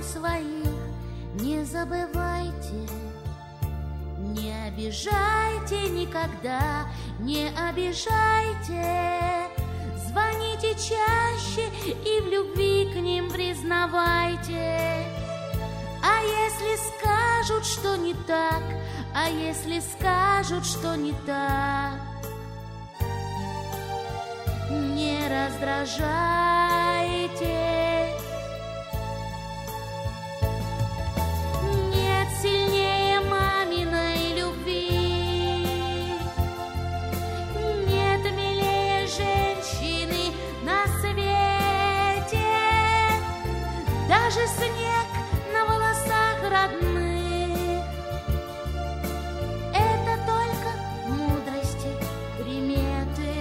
своих не забывайте, не обижайте никогда, не обижайте. Звоните чаще и в любви к ним признавайте. А если скажут, что не так, а если скажут, что не так, не раздражайте. Нет сильнее маминой любви, нет милее женщины на свете. Даже снег на волосах родных — это только мудрости приметы.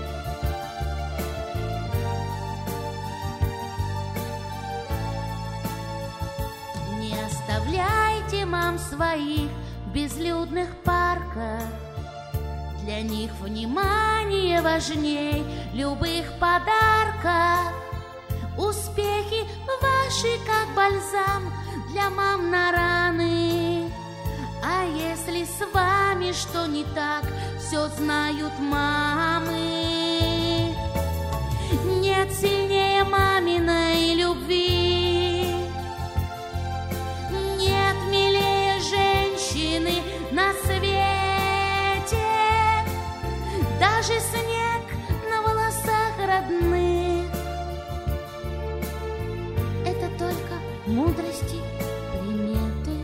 Не оставляйте мам своих в безлюдных парках. Для них внимание важней любых подарков. Успехи ваши, как бальзам для мам на раны. А если с вами что не так, все знают мамы. Нет сильнее маминой любви, нет милее женщины на свете. Даже снег на волосах родных — это только мудрости приметы.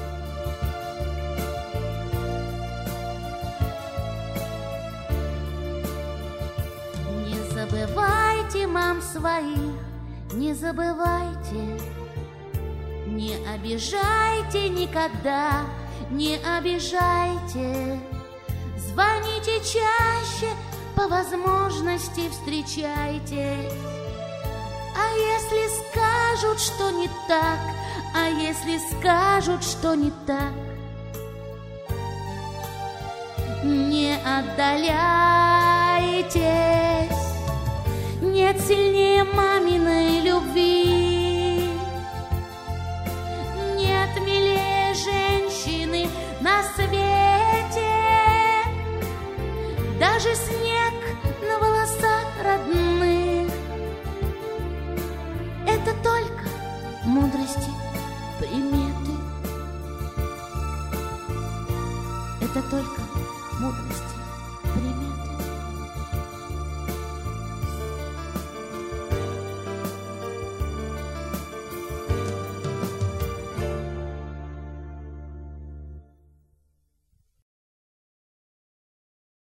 Не забывайте мам своих, не забывайте. Не обижайте никогда, не обижайте. Звоните чаще, по возможности встречайтесь. А если скажут, что не так, а если скажут, что не так, не отдаляйтесь. Нет сильнее маминой любви, нет милее женщины на свете. Даже снег на волосах родных — это только мудрости приметы. Это только мудрость.